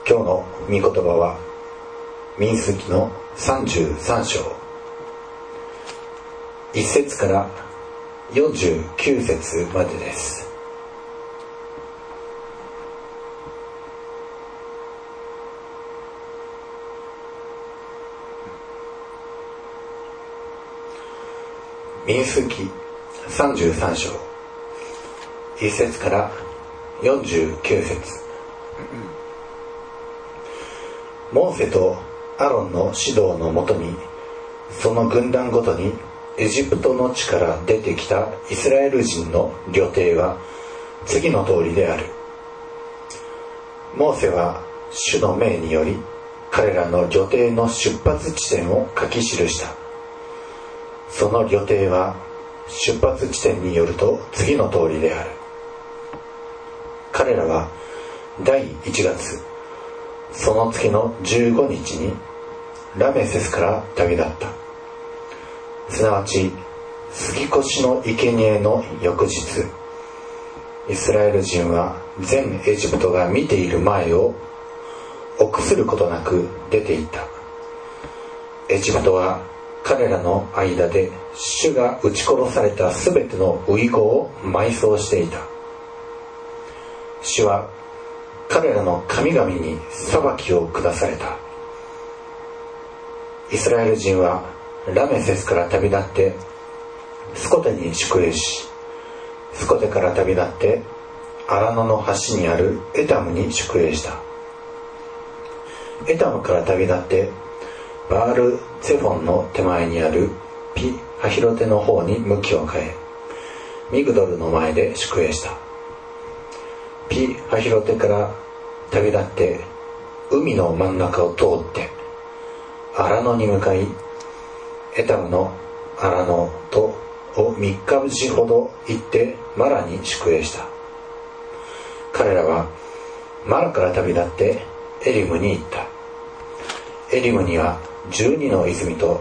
今日の御言葉は民数記の33章1節から49節までです。民数記33章1節から49節。モーセとアロンの指導のもとに、その軍団ごとにエジプトの地から出てきたイスラエル人の旅程は次の通りである。モーセは主の命により彼らの旅程の出発地点を書き記した。その旅程は出発地点によると次の通りである。彼らは第1月その月の15日にラメセスから旅立った。すなわち杉越の生贄の翌日、イスラエル人は全エジプトが見ている前を臆することなく出ていった。エジプトは彼らの間で主が撃ち殺されたすべての遺語を埋葬していた。主は彼らの神々に裁きを下された。イスラエル人はラメセスから旅立ってスコテに宿営し、スコテから旅立ってアラノの端にあるエタムに宿営した。エタムから旅立ってバールツェフォンの手前にあるピハヒロテの方に向きを変え、ミグドルの前で宿営した。ピハヒロテから旅立って海の真ん中を通ってアラノに向かい、エタムのアラノとを3日ほど行ってマラに宿営した。彼らはマラから旅立ってエリムに行った。エリムには12の泉と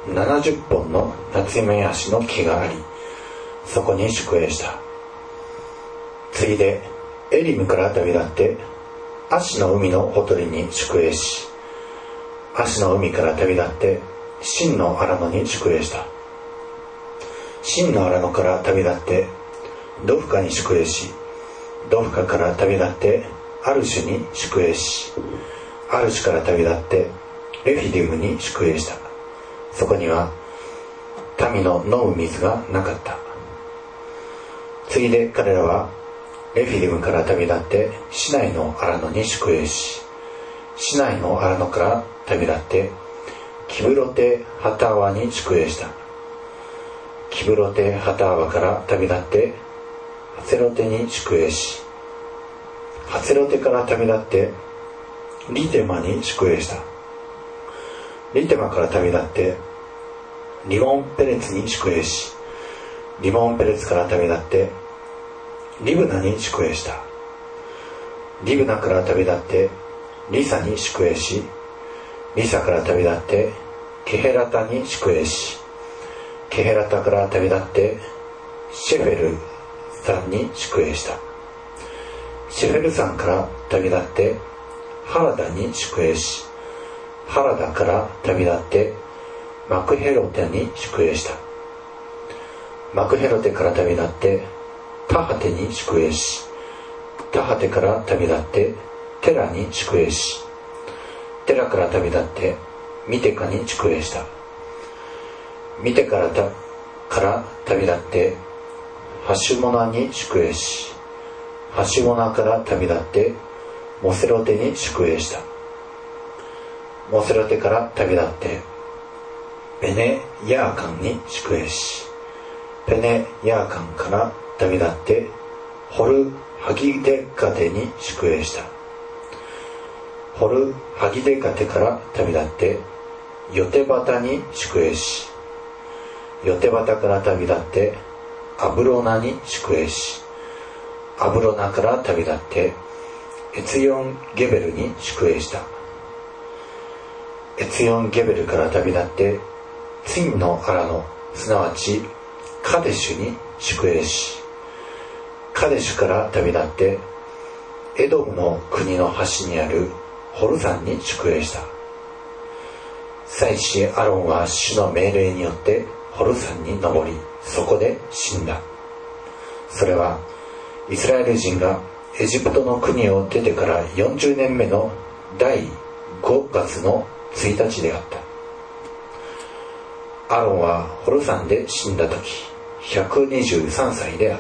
70本の夏目足の木があり、そこに宿営した。次いでエリムから旅立ってアシの海のほとりに宿営し、アシの海から旅立ってシンのアラノに宿営した。シンのアラノから旅立ってドフカに宿営し、ドフカから旅立ってアルシュに宿営し、アルシュから旅立ってレフィディムに宿営した。そこには民の飲む水がなかった。次いで彼らはレフィディムから旅立ってシナイのアラノに宿営し、シナイのアラノから旅立ってキブロテハターワに宿営した。キブロテハターワから旅立ってハツェロテに宿営し、ハツェロテから旅立ってリテマに宿営した。リテマから旅立ってリモンペレツに宿営し、リモンペレツから旅立ってリブナに宿営した。リブナから旅立ってリサに宿営し、リサから旅立ってケヘラタに宿営し、ケヘラタから旅立ってシェフェル山に宿営した。シェフェル山から旅立ってハラダに宿営し、ハラダから旅立ってマクヘロテに宿営した。マクヘロテから旅立ってタハテに宿営し、タハテから旅立ってテラに宿営し、テラから旅立ってミテカに宿営した。ミテカから旅立ってハシュモナに宿営し、ハシュモナから旅立ってモセロテに宿営した。モセロテから旅立ってペネヤーカンに宿営し、ペネヤーカンから旅立ってホルハギデカテに宿営した。ホルハギデカテから旅立ってヨテバタに宿営し、ヨテバタから旅立ってアブロナに宿営し、アブロナから旅立ってエツヨンゲベルに宿営した。エツヨンゲベルから旅立ってツィンのアラノ、すなわちカデシュに宿営し、カデシュから旅立ってエドムの国の端にあるホル山に宿営した。祭司アロンは主の命令によってホル山に登り、そこで死んだ。それはイスラエル人がエジプトの国を出てから40年目の第5月の1日であった。アロンはホル山で死んだ時123歳であった。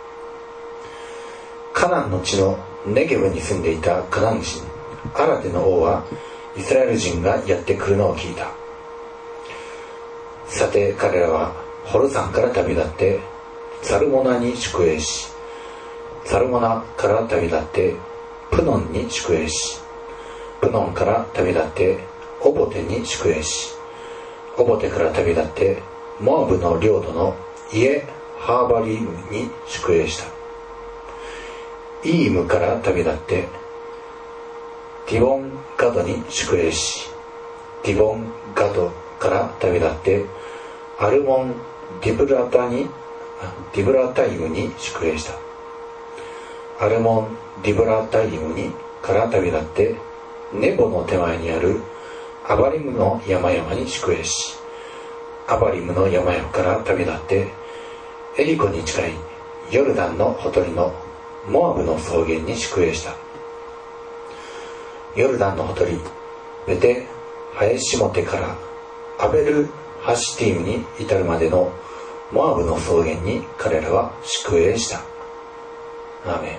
カナンの地のネゲブに住んでいたカナン人アラデの王はイスラエル人がやってくるのを聞いた。さて彼らはホル山から旅立ってザルモナに宿営し、ザルモナから旅立ってプノンに宿営し、プノンから旅立ってオボテに宿営し、オボテから旅立ってモアブの領土のイエハーバリムに宿営した。イームから旅立ってディボンガドに宿営し、ディボンガドから旅立ってアルモンディブラタイムに宿営した。アルモンディブラタイムにから旅立ってネボの手前にあるアバリムの山々に宿営し、アバリムの山々から旅立ってエリコに近いヨルダンのほとりのモアブの草原に宿営した。ヨルダンのほとりベテハエシモテからアベルハシティムに至るまでのモアブの草原に彼らは宿営した。アーメン。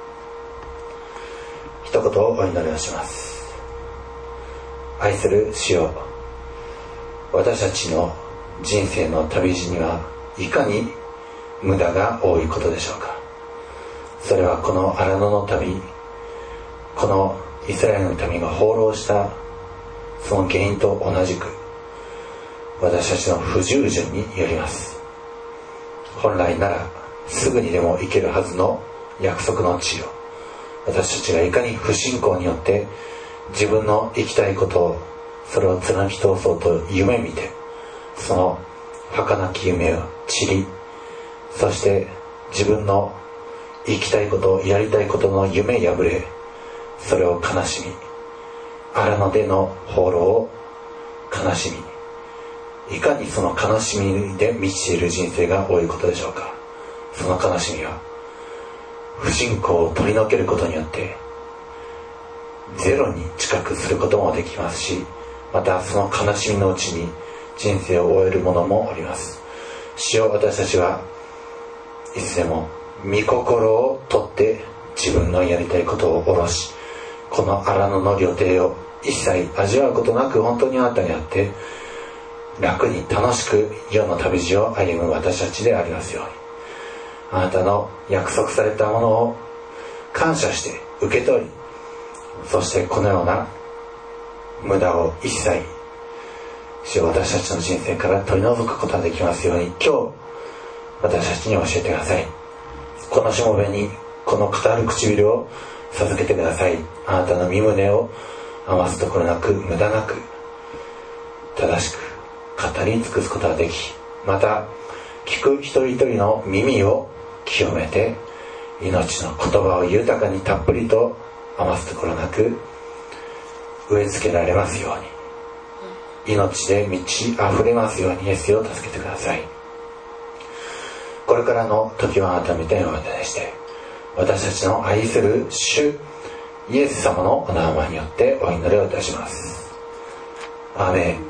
一言お祈りをします。愛する主よ、私たちの人生の旅路にはいかに無駄が多いことでしょうか。それはこの荒野の旅、このイスラエルの民が放浪したその原因と同じく私たちの不従順によります。本来ならすぐにでも行けるはずの約束の地を、私たちがいかに不信仰によって自分の行きたいことをそれを貫き通そうと夢見て、その儚き夢を散り、そして自分の生きたいこと、やりたいことの夢破れ、それを悲しみ、荒野での放浪を悲しみ、いかにその悲しみで満ちている人生が多いことでしょうか。その悲しみは不信仰を取り除けることによってゼロに近くすることもできますし、またその悲しみのうちに人生を終えるものもあります。主よ、私たちはいつでも御心をとって自分のやりたいことを下ろし、この荒野の旅程を一切味わうことなく本当にあなたにあって楽に楽しく世の旅路を歩む私たちでありますように、あなたの約束されたものを感謝して受け取り、そしてこのような無駄を一切主よ、私たちの人生から取り除くことができますように、今日私たちに教えてください。このしもべにこの語る唇を授けてください。あなたの身胸を余すところなく無駄なく正しく語り尽くすことができ、また聞く一人一人の耳を清めて命の言葉を豊かにたっぷりと余すところなく植え付けられますように、命で満ち溢れますようにイエスを助けてください。これからの時はあなたみたいなお願いして、私たちの愛する主イエス様のお名前によってお祈りをいたします。アーメン。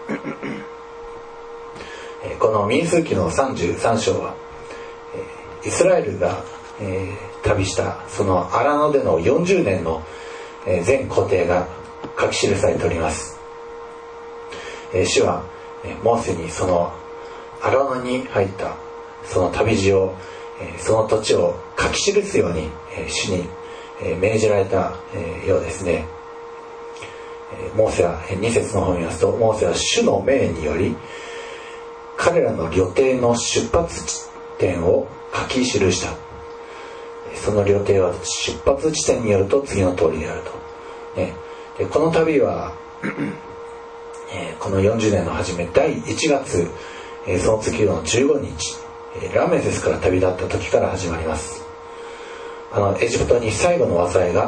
この民数記の33章はイスラエルが旅したその荒野での40年の全工程が書き記されております。主はモーセにその荒野に入ったその旅路を、その土地を書き記すように主に命じられたようですね。モーセは2節の方を見ますと、モーセは主の命により彼らの旅程の出発地点を書き記した。その旅程は出発地点によると次の通りであると。でこの旅はこの40年の初め第1月、その次の15日ラメセスから旅立った時から始まります。エジプトに最後の災いが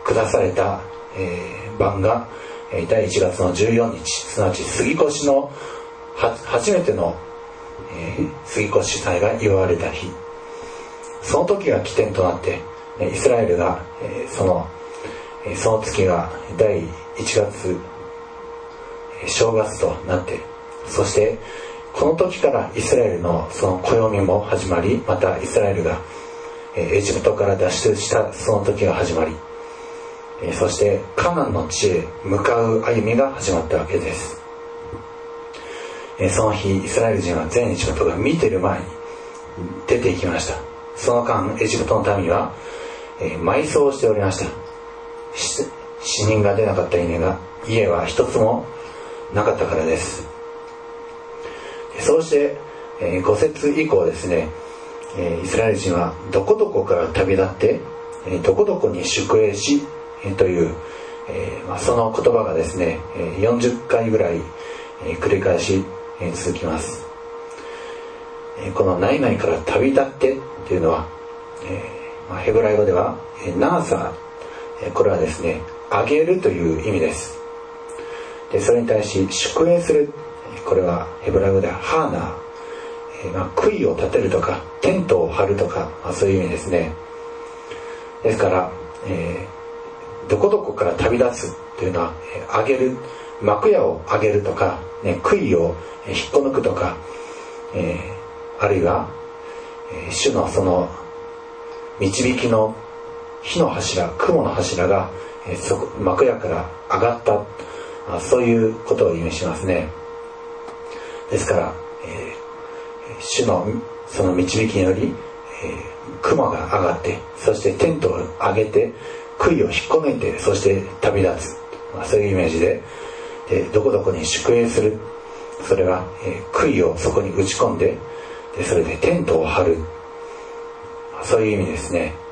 下された、晩が第1月の14日、すなわち杉越の初めての、杉越祭が祝われた日、その時が起点となってイスラエルがその月が第1月正月となって、そしてこの時からイスラエルのその暦も始まり、またイスラエルがエジプトから脱出したその時が始まり、そしてカナンの地へ向かう歩みが始まったわけです。その日イスラエル人は全エジプトが見ている前に出て行きました。その間エジプトの民は埋葬しておりました。死人が出なかった家は一つもなかったからです。そうして5節以降ですね、イスラエル人はどこどこから旅立ってどこどこに宿営しという、その言葉がですね40回ぐらい繰り返し続きます。この何々から旅立ってというのは、ヘブライ語ではナーサー、これはですねあげるという意味です。でそれに対し宿営する、これはヘブライ語ではハーナー、杭を立てるとかテントを張るとか、そういう意味ですね。ですから、どこどこから旅立つというのはあげる、幕屋をあげるとか、杭を引っこ抜くとか、あるいは、主のその導きの火の柱、雲の柱が幕屋から上がった、そういうことを意味しますね。ですから、主のその導きにより、雲が上がって、そしてテントを上げて杭を引っこ抜いて、そして旅立つ、そういうイメージで、どこどこに宿営する、それは、杭をそこに打ち込んで、それでテントを張る、そういう意味ですね。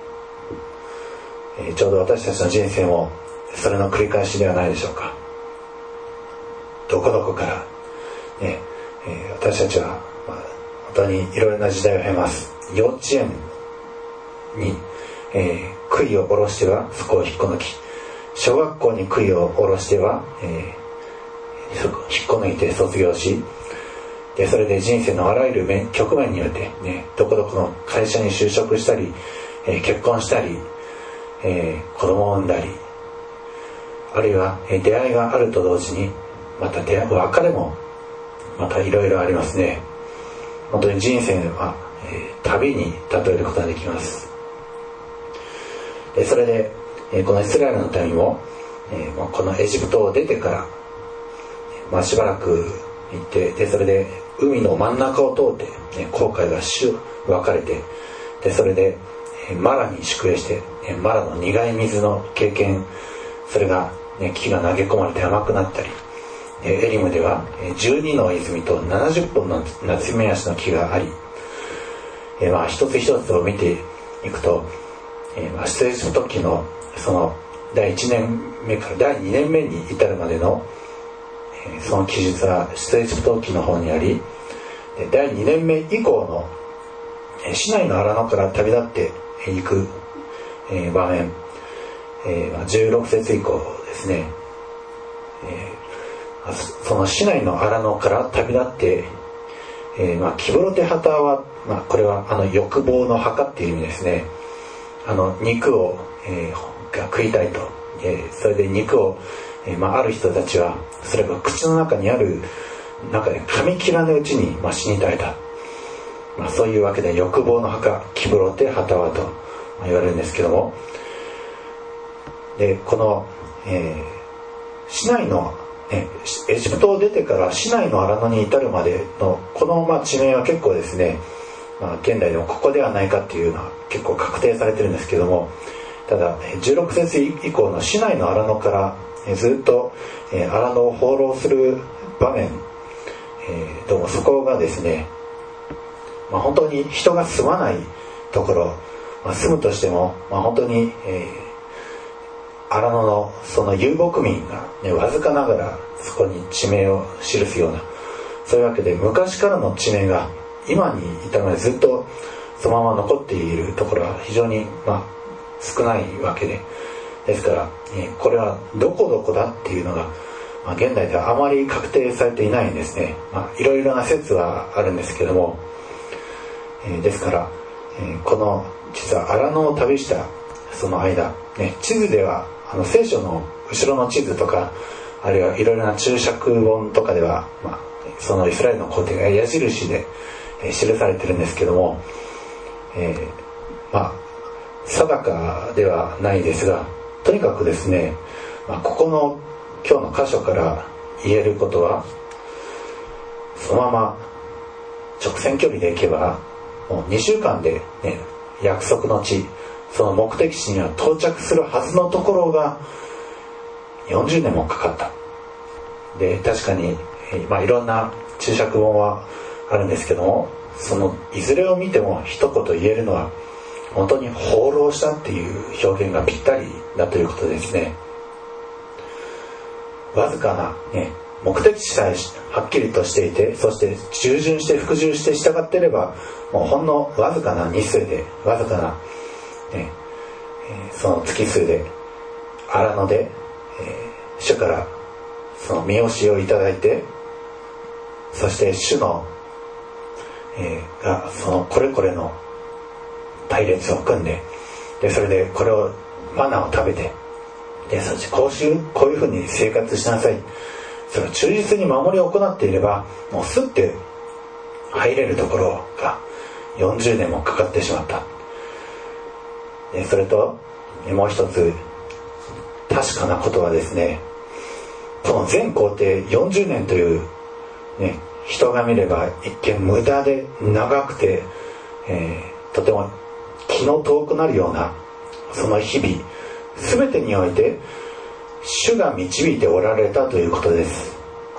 ちょうど私たちの人生もそれの繰り返しではないでしょうか。どこどこから、私たちは、本当にいろいろな時代を経ます。幼稚園に、杭を下ろしてはそこを引っこ抜き、小学校に杭を下ろしては、引っこ抜いて卒業し、でそれで人生のあらゆる局面によって、どこどこの会社に就職したり、結婚したり、子供を産んだり、あるいは出会いがあると同時にまた別れもまたいろいろありますね。本当に人生は、旅に例えることができます。でそれで、このイスラエルの民も、このエジプトを出てから、しばらく行って、でそれで海の真ん中を通って、航海が分かれて、でそれでマラに宿営して、マラの苦い水の経験、それが、木が投げ込まれて甘くなったり、エリムでは12の泉と70本のナツメヤシの木があり、一つ一つを見ていくと、出エジプト記のその第1年目から第2年目に至るまでの、その記述は出エジプト記の方にあり、第2年目以降のシナイの荒野から旅立っていく場面、16節以降ですね、そのシナイの荒野から旅立って、キブロテハタは、これは欲望の墓っていう意味ですね。肉を、が食いたいと、それで肉を、ある人たちはそれが口の中にある中で噛み切らぬうちに、死に絶えた、そういうわけで欲望の墓、キブロテハタワと言われるんですけども、でこの、シナイのエジプトを出てからシナイの荒野に至るまでのこの地名は結構ですね、現代でもここではないかっていうのは結構確定されてるんですけども、ただ16節以降のシナイの荒野からずっと荒野を放浪する場面、どうもそこがですね、本当に人が住まないところ、住むとしても、本当に、荒野のその遊牧民が、わずかながらそこに地名を記すような、そういうわけで昔からの地名が今に至るまでずっとそのまま残っているところは非常に、少ないわけで、 ですから、これはどこどこだっていうのが、現代ではあまり確定されていないんですね。いろいろな説はあるんですけども、ですから、この実は荒野を旅したその間、地図では聖書の後ろの地図とか、あるいはいろいろな注釈本とかでは、そのイスラエルの皇帝が矢印で、記されてるんですけども、定かではないですが、とにかくですね、ここの今日の箇所から言えることは、そのまま直線距離で行けばもう2週間で、約束の地、その目的地には到着するはずのところが40年もかかった。で、確かに、いろんな注釈本はあるんですけども、そのいずれを見ても一言言えるのは、本当に放浪したっていう表現がぴったりだということですね。わずかな、目的地さえはっきりとしていて、そして従順して服従して従っていれば、もうほんのわずかな日数で、わずかな、その月数で荒野で、主からその見教えをいただいて、そして主の、がそのこれこれの隊列を組んで、それでこれをマナを食べて、そしてこういうふうに生活しなさい、それを忠実に守りを行っていれば、もうすって入れるところが40年もかかってしまった。それともう一つ確かなことはですね、この全行程40年という、人が見れば一見無駄で長くて、とても気の遠くなるようなその日々全てにおいて主が導いておられたということです、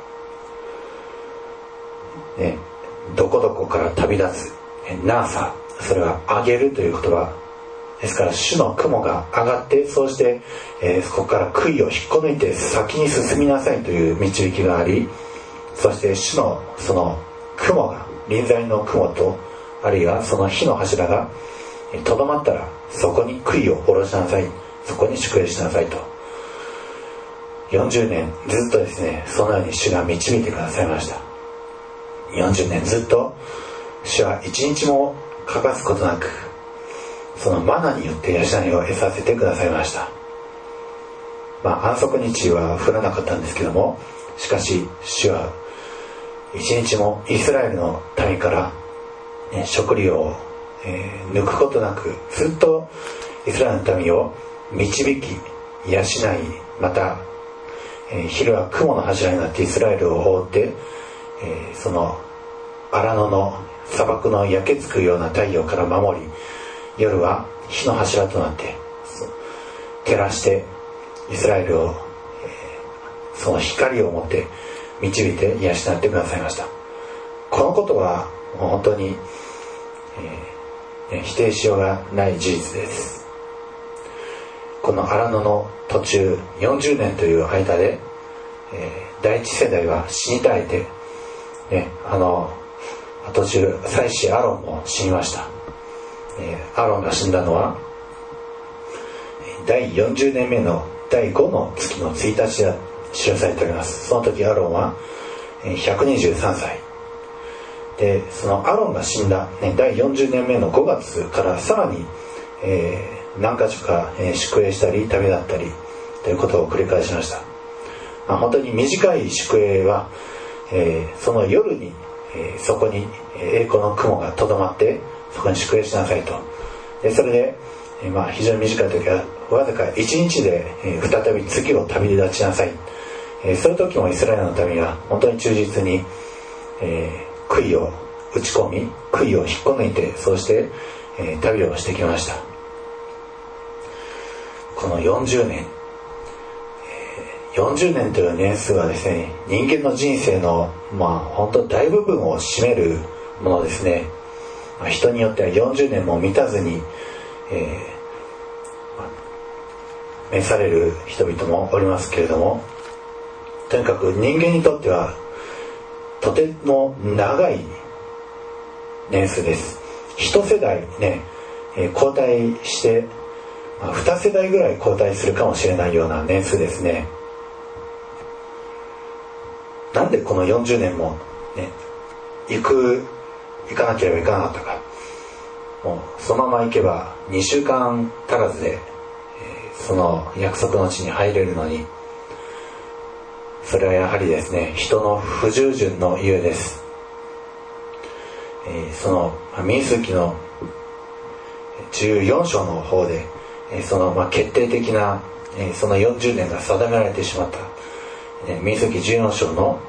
どこどこから旅立つ、ナーサ、それは上げるという言葉ですから、主の雲が上がって、そうして、そこから杭を引っこ抜いて先に進みなさいという導きがあり、そして主のその雲が、臨在の雲と、あるいはその火の柱がとどまったら、そこに杭を下ろしなさい、そこに宿営しなさいと、40年ずっとですね、そのように主が導いてくださいました。40年ずっと主は一日も欠かすことなく、そのマナによって養いを得させてくださいました。安息日は降らなかったんですけども、しかし主は一日もイスラエルの民から、食料を、抜くことなく、ずっとイスラエルの民を導き養い、また、昼は雲の柱になってイスラエルを覆って、その荒野の砂漠の焼けつくような太陽から守り、夜は火の柱となって照らしてイスラエルを、その光を持って導いて養ってくださいました。このことはもう本当に、否定しようがない事実です。この荒野の途中40年という間で、第一世代は死に絶えて、途中祭司アロンも死にました。アロンが死んだのは第40年目の第5の月の1日で記されております。その時アロンは123歳で、そのアロンが死んだ、第40年目の5月からさらに、何か所か、宿営したり旅立ったりということを繰り返しました。本当に短い宿営は、その夜に、そこに栄光の雲がとどまってそこに宿営しなさいと。でそれで、非常に短い時はわずか1日で、再び次を旅立ちなさい。そういう時もイスラエルの民は本当に忠実に、杭を打ち込み、杭を引っこ抜いて、そうして、旅をしてきました。この40年、40年という年数はですね、人間の人生の本当大部分を占めるものですね。人によっては40年も満たずに、召される人々もおりますけれども、とにかく人間にとってはとても長い年数です。一世代ね、交代して 2世代ぐらい交代するかもしれないような年数ですね。なんでこの40年も、ね、行かなければいかなかったか。もうそのまま行けば2週間足らずで、その約束の地に入れるのに、それはやはりですね、人の不従順のゆえです。その民数記の14章の方で、その決定的なその40年が定められてしまった。民数記14章の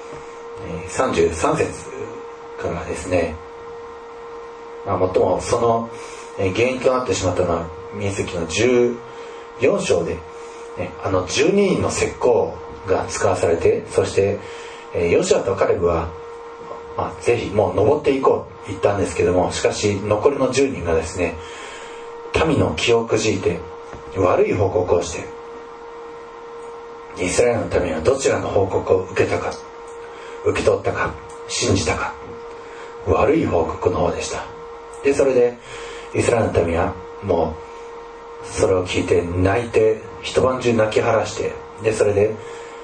33節からですね、最もその原因となってしまったのは民数記の14章で、12人の石膏が使わされて、そしてヨシュアとカレブは、ぜひもう登っていこうと言ったんですけども、しかし残りの10人がですね、民の気をくじいて悪い報告をして、イスラエルの民はどちらの報告を受け取ったか、信じたか、悪い報告の方でした。でそれでイスラエルの民はもうそれを聞いて泣いて、一晩中泣き晴らして、でそれで、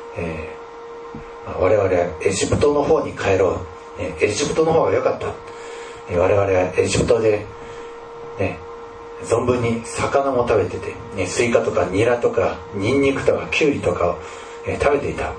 我々はエジプトの方に帰ろう、エジプトの方が良かった、我々はエジプトで、存分に魚も食べてて、スイカとかニラとかニンニクとかキュウリとかを、食べていた。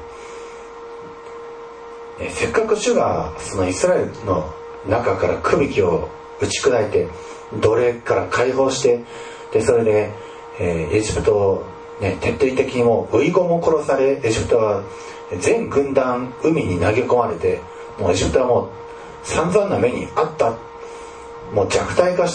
せっかく主がそのイスラエルの中からくびきを打ち砕いて奴隷から解放して、でそれで、エジプトを、徹底的にもう遺言も殺され、エジプトは全軍団海に投げ込まれて、もうエジプトはもう散々な目にあった、もう弱体化した、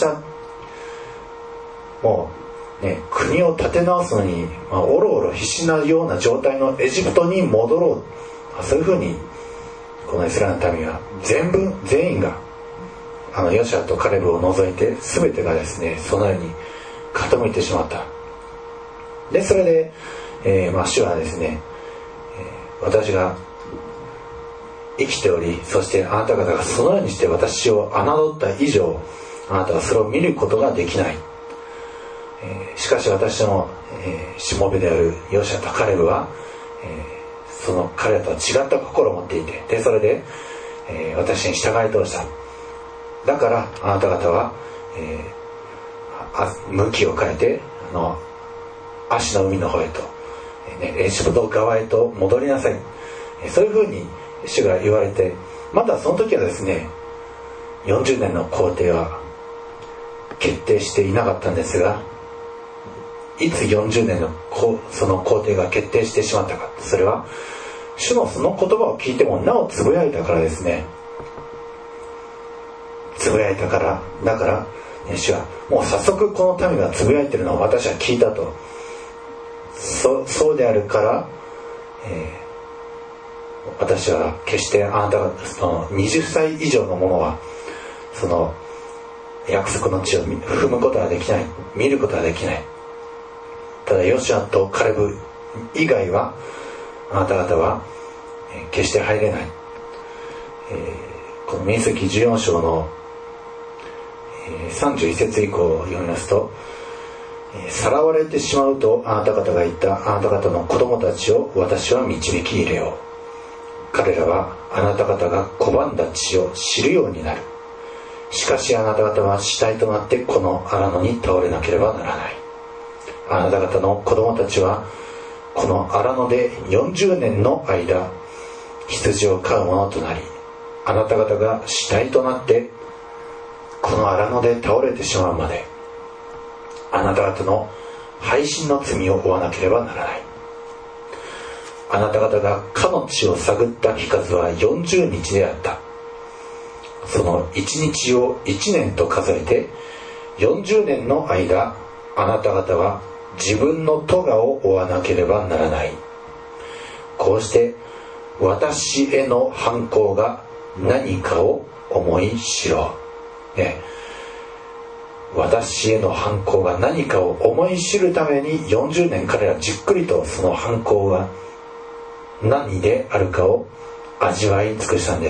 もうね、国を立て直すのに、おろおろ必死なような状態のエジプトに戻ろう、そういうふうにこのイスラエルの民は全員がヨシュアとカレブを除いて全てがですね、そのように傾いてしまった。でそれで、主はですね、私が生きており、そしてあなた方がそのようにして私を侮った以上、あなたはそれを見ることができない。しかし私の、しもべであるヨシュアとカレブは、その彼らとは違った心を持っていて、でそれで、私に従い通した。だからあなた方は、向きを変えて足の海の方へと、エジプト側へと戻りなさい。そういうふうに主が言われて、まだその時はですね、40年の皇帝は決定していなかったんですが、いつ40年のその皇帝が決定してしまったか、それは主のその言葉を聞いてもなおつぶやいたからですね。つぶやいたから、だから主はもう早速この民がつぶやいてるのを私は聞いたと。そうであるから、私は決してあなたがその20歳以上の者はその約束の地を踏むことはできない、見ることはできない。ただヨシュアとカレブ以外はあなた方は決して入れない。この民数記14章の31節以降を読みますと、さらわれてしまうとあなた方が言った、あなた方の子供たちを私は導き入れよう。彼らはあなた方が拒んだ地を知るようになる。しかしあなた方は死体となってこの荒野に倒れなければならない。あなた方の子供たちはこの荒野で40年の間羊を飼うものとなり、あなた方が死体となってこの荒野で倒れてしまうまであなた方の背信の罪を負わなければならない。あなた方がかの地を探った日数は40日であった。その1日を1年と数えて40年の間あなた方は自分の咎を負わなければならない。こうして私への犯行が何かを思い知ろう、私への犯行が何かを思い知るために40年彼らじっくりとその犯行が何であるかを味わい尽くしたんです。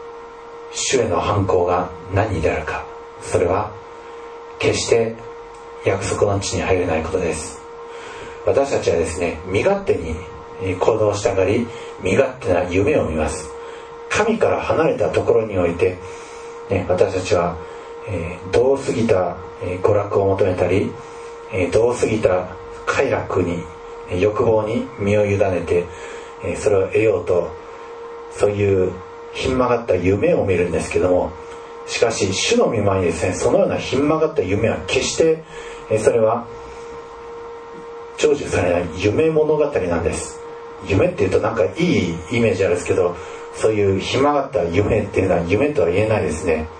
主への犯行が何であるか、それは決して約束の地に入れないことです。私たちはですね、身勝手に行動したがり、身勝手な夢を見ます。神から離れたところにおいて、私たちは、度を過ぎた娯楽を求めたり、度を過ぎた快楽に、欲望に身を委ねて、それを得ようと、そういうひん曲がった夢を見るんですけども、しかし主の御前にですね、そのようなひん曲がった夢は決してそれは成就されない夢物語なんです。夢っていうとなんかいいイメージあるんですけど、そういうひん曲がった夢っていうのは夢とは言えないですね。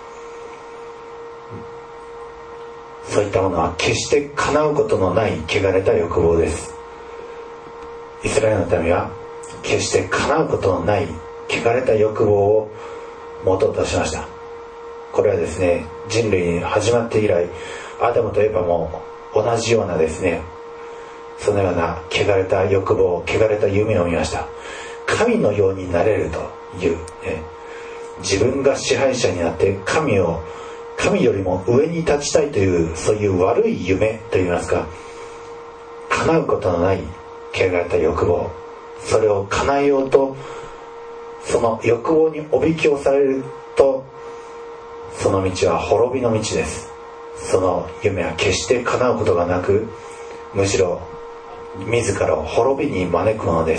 そういったものは決して叶うことのない汚れた欲望です。イスラエルの民は決して叶うことのない汚れた欲望を持とうとしました。これはですね、人類に始まって以来、アダムとエバも同じようなですね、そのような汚れた欲望、汚れた夢を見ました。神のようになれるという、自分が支配者になって神よりも上に立ちたいという、そういう悪い夢といいますか、叶うことのない汚れた欲望、それを叶えようと、その欲望におびき寄されると、その道は滅びの道です。その夢は決して叶うことがなく、むしろ自らを滅びに招くものです。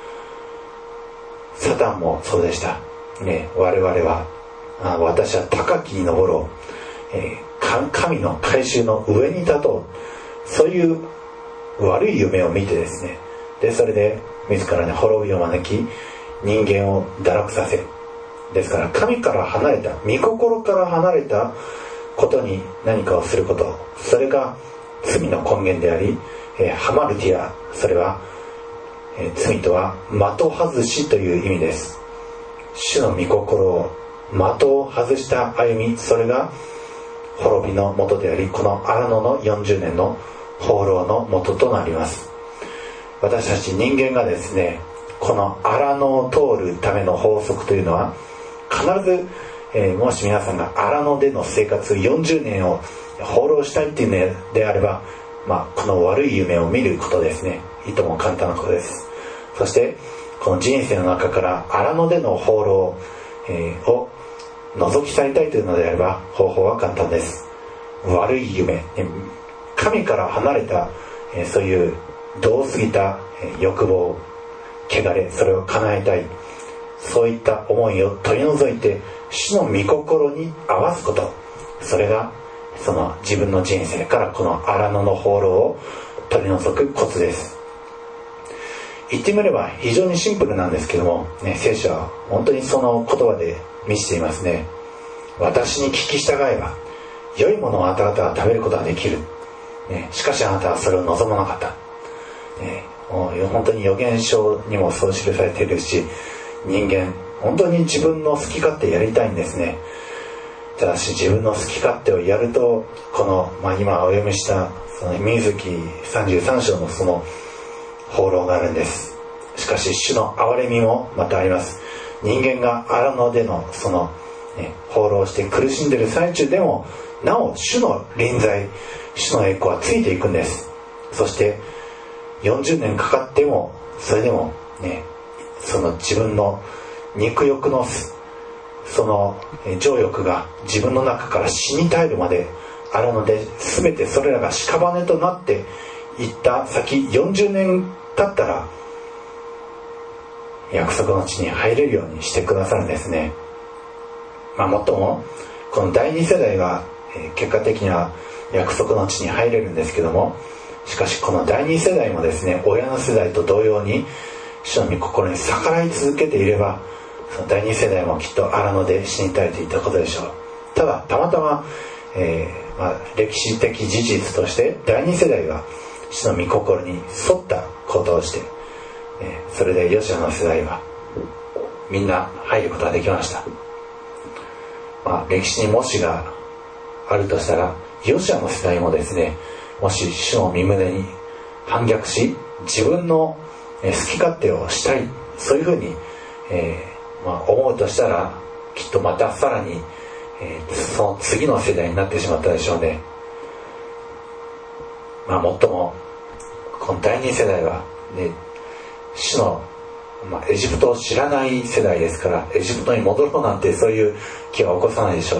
サタンもそうでした、我々は私は高きに登ろう、神の改宗の上に立とう、そういう悪い夢を見てですね、でそれで自らに滅びを招き、人間を堕落させる。ですから神から離れた、御心から離れたことに何かをすること、それが罪の根源であり、ハマルティア、それは、罪とは的外しという意味です。主の御心を的を外した歩み、それが滅びの元であり、この荒野の40年の放浪の元となります。私たち人間がですね、この荒野を通るための法則というのは必ず、もし皆さんが荒野での生活40年を放浪したいっていうのであれば、この悪い夢を見ることですね。いとも簡単なことです。そしてこの人生の中から荒野での放浪、を除き去りたいというのであれば、方法は簡単です。悪い夢、神から離れた、そういう度を過ぎた欲望、汚れ、それを叶えたい、そういった思いを取り除いて主の御心に合わすこと、それがその自分の人生からこの荒野の放浪を取り除くコツです。言ってみれば非常にシンプルなんですけども、聖書は本当にその言葉で満ちていますね。私に聞き従えば良いものをあなた方は食べることができる、しかしあなたはそれを望まなかった、本当に預言書にもそう記されているし、人間本当に自分の好き勝手やりたいんですね。ただし自分の好き勝手をやると、この、今お読みしたその民数記33章のその放浪があるんです。しかし主の憐れみもまたあります。人間が荒野でのその、放浪して苦しんでいる最中でもなお主の臨在、主の栄光はついていくんです。そして40年かかってもそれでもその自分の肉欲のその情欲が自分の中から死に絶えるまであるので、全てそれらが屍となっていった先40年経ったら約束の地に入れるようにしてくださるんですね。もっともこの第二世代は結果的には約束の地に入れるんですけども、しかしこの第二世代もですね、親の世代と同様に主の御心に逆らい続けていれば、その第二世代もきっと荒野で死に絶えていたことでしょう。ただたまたま、歴史的事実として第二世代が主の御心に沿ったことをして、それでヨシュアの世代はみんな入ることができました。歴史にもしがあるとしたら、ヨシュアの世代もですね、もし主の御胸に反逆し自分の好き勝手をしたい、そういうふうに、思うとしたら、きっとまたさらに、その次の世代になってしまったでしょうね。 最もこの第二世代は、ね、主の、エジプトを知らない世代ですから、エジプトに戻ろうなんてそういう気は起こさないでしょう。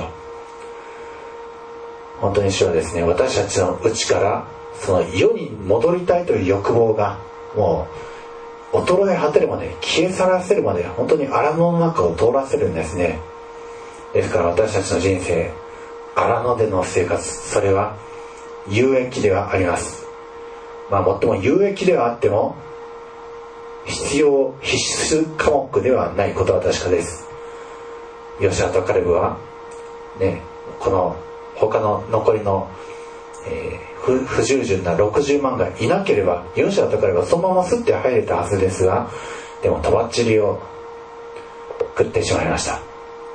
本当に主はですね、私たちの内からその世に戻りたいという欲望がもう衰え果てるまで、消え去らせるまで、本当に荒野の中を通らせるんですね。ですから私たちの人生、荒野での生活、それは有益ではあります。最も有益ではあっても必須科目ではないことは確かです。ヨシュアとカレブはね、この他の残りの、不従順な60万がいなければ、ヨシュアとカレブはそのまますって入れたはずですが、でもとばっちりを食ってしまいました。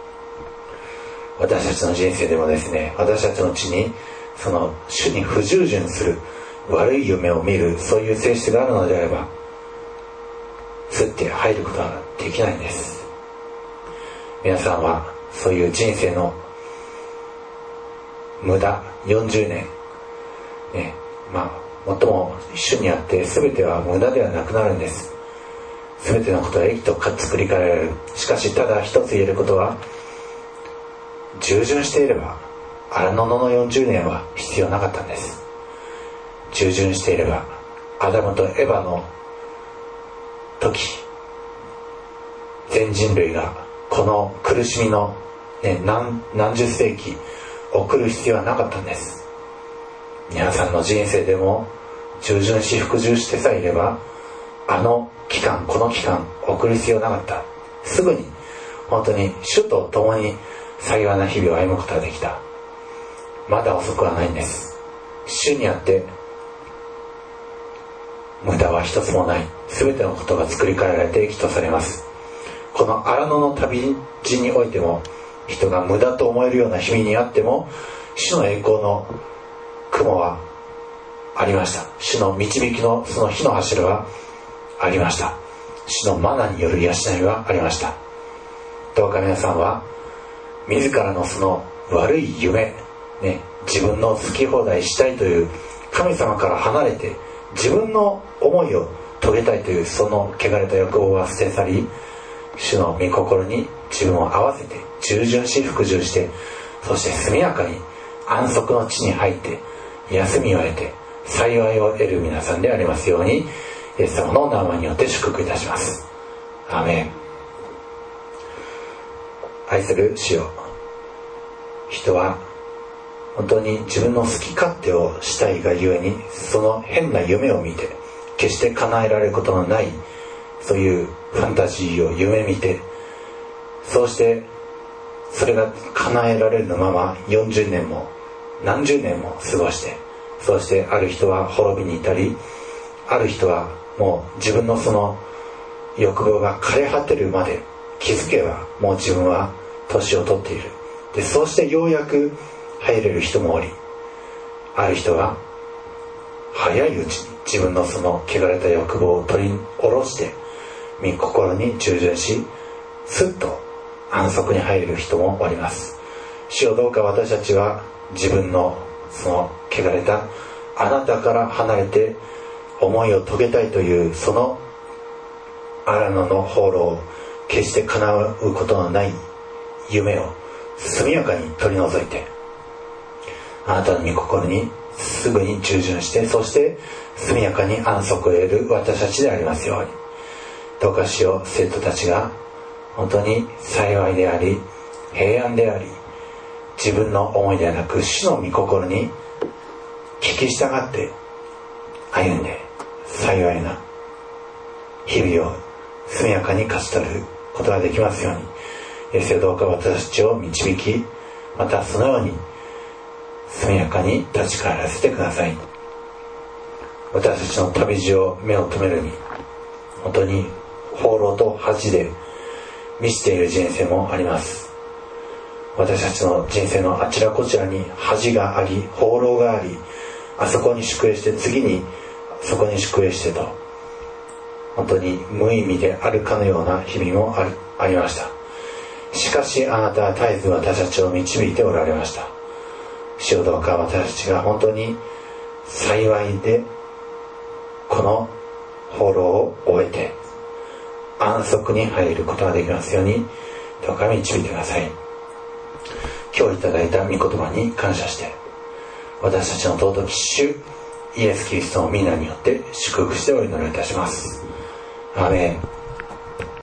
私たちの人生でもですね、私たちのうちにその主に不従順する悪い夢を見る、そういう性質があるのであれば、すって入ることはできないんです。皆さんはそういう人生の無駄40年ね、最も主にあって全ては無駄ではなくなるんです。全てのことは益と作り変えられる。しかしただ一つ言えることは、従順していれば荒野の40年は必要なかったんです。従順していれば、アダムとエヴァの時、全人類がこの苦しみの、何十世紀送る必要はなかったんです。皆さんの人生でも従順し服従してさえいれば、この期間送る必要なかった。すぐに本当に主と共に幸いな日々を歩むことができた。まだ遅くはないんです。主にあって無駄は一つもない。全てのことが作り変えられて益とされます。この荒野の旅路においても、人が無駄と思えるような日々にあっても、主の栄光の雲はありました。主の導きのその火の柱はありました。主のマナによる養いはありました。どうか皆さんは自らのその悪い夢、自分の好き放題したいという神様から離れて、自分の思いを遂げたいというその汚れた欲望は捨て去り、主の御心に自分を合わせて従順し服従して、そして速やかに安息の地に入って休みを得て幸いを得る皆さんでありますように、イエス様の名前によって祝福いたします。アーメン。愛する主よ、人は本当に自分の好き勝手をしたいがゆえに、その変な夢を見て決して叶えられることのない、そういうファンタジーを夢見て、そうしてそれが叶えられるのまま40年も何十年も過ごして、そうしてある人は滅びに至り、ある人はもう自分のその欲望が枯れ果てるまで気づけばもう自分は年を取っている。でそうしてようやく入れる人もおり、ある人は早いうちに自分のその汚れた欲望を取り下ろして御心に従順し、すっと安息に入れる人もおります。主よ、どうか私たちは自分のその汚れたあなたから離れて思いを遂げたいというその荒野の放浪を決して叶うことのない夢を速やかに取り除いて、あなたの御心にすぐに従順して、そして速やかに安息を得る私たちでありますように。どうか主よ、生徒たちが本当に幸いであり平安であり、自分の思いではなく主の御心に聞き従って歩んで幸いな日々を速やかに勝ち取ることができますように。どうか私たちを導き、またそのように速やかに立ち返らせてください。私たちの旅路を目を留めるに、本当に放浪と恥で満ちている人生もあります。私たちの人生のあちらこちらに恥があり、放浪があり、あそこに宿営して次にそこに宿営してと、本当に無意味であるかのような日々もありました。しかしあなたは絶えず私たちを導いておられました。主よ、どうか私たちが本当に幸いでこの放浪を終えて安息に入ることができますようにどうか導いてください。今日いただいた御言葉に感謝して、私たちの尊き主イエス・キリストの皆によって祝福してお祈りいたします。アーメン。